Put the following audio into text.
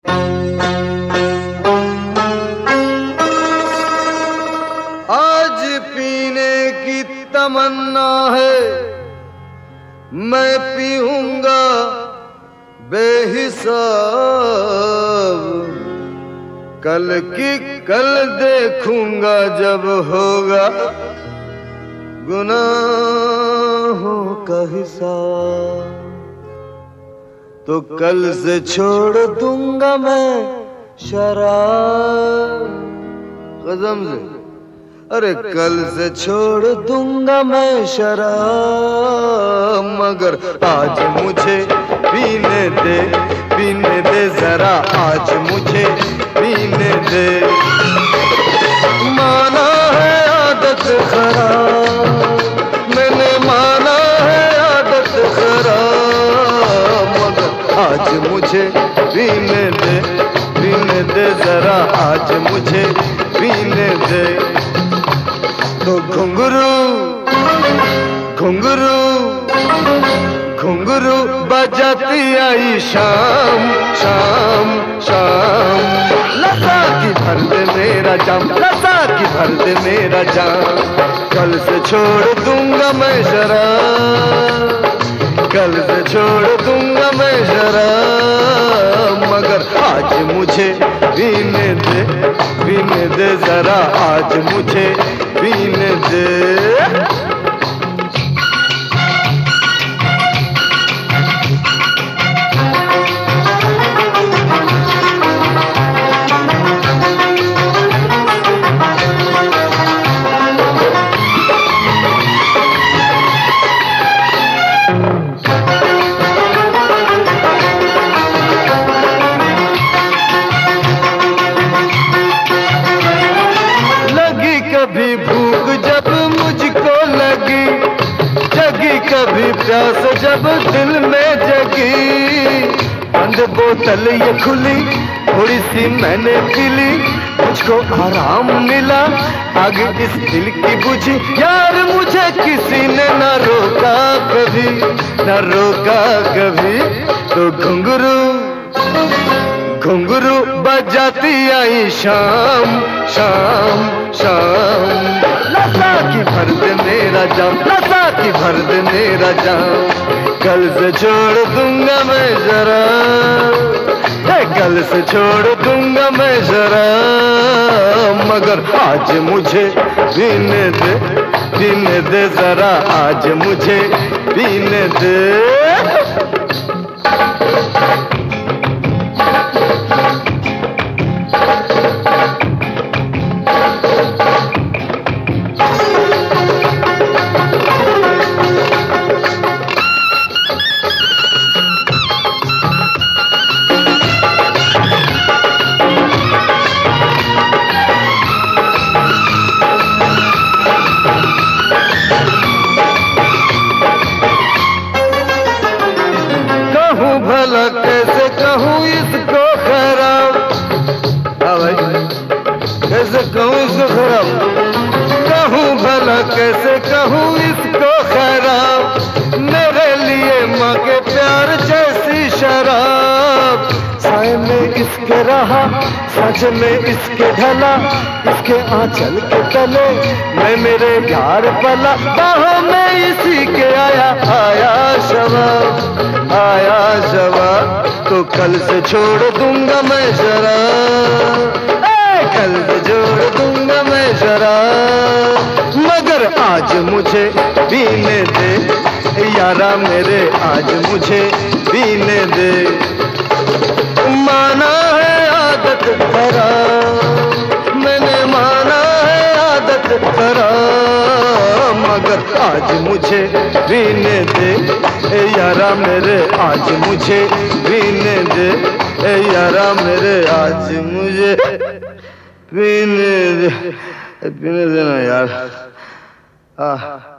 आज पीने की तमन्ना है, मैं पीऊंगा बेहिसाब। कल की कल देखूंगा जब होगा गुनाहों का हिसाब। तो कल से छोड़ दूंगा मैं शराब। कसम से, अरे कल से छोड़ दूंगा मैं शराब। मगर आज मुझे पीने दे जरा, आज मुझे पीने दे। माना है आदत खराब, मैंने माना है आदत खराब। मगर आज मुझे पीने दे जरा, आज मुझे पीने दे। तो घुंघरू घुंघरू घुंघरू बजाती आई शाम शाम शाम। लता की भर दे मेरा जाम, लता की भर दे मेरा जाम। कल से छोड़ दूंगा मैं शराब, कल से छोड़ दूंगा मैं शराब। मगर आज मुझे पीने दे जरा, आज मुझे पीने दे। कभी भूख जब मुझको लगी, जगी कभी प्यास जब दिल में जगी। बंद बोतल ये खुली, थोड़ी सी मैंने पी ली। मुझको आराम मिला, आग इस दिल की बुझी। यार मुझे किसी ने न रोका कभी, न रोका कभी। तो घुंघरू घुंघरू बजाती आई शाम शाम शाम। लता की भर दे मेरा जाम, लता की भर दे मेरा जाम। कल से छोड़ दूंगा मैं शराब, कल से छोड़ दूंगा मैं शराब। मगर आज मुझे पीने दे जरा, आज मुझे पीने दे। भला कैसे कहूँ इसको खराब, भाई कैसे कहूँ इसको खराब। कहूँ भला कैसे कहूँ इसको खराब। मेरे लिए माँ के प्यार जैसी शराब। साए में इसके रहा, सच में इसके ढला। इसके आंचल के तले मैं मेरे प्यार पला। बाहों में इसी के आया शबाब, आया शबाब। तो कल से छोड़ दूंगा मैं शराब, कल से छोड़ दूंगा मैं शराब। मगर आज मुझे पीने दे यारा मेरे, आज मुझे पीने दे। माना है आदत खराब, मैंने माना है आदत खराब। मगर आज मुझे पीने दे यारा मेरे, आज मुझे पीने दे यारा मेरे, आज मुझे पीने देना यार।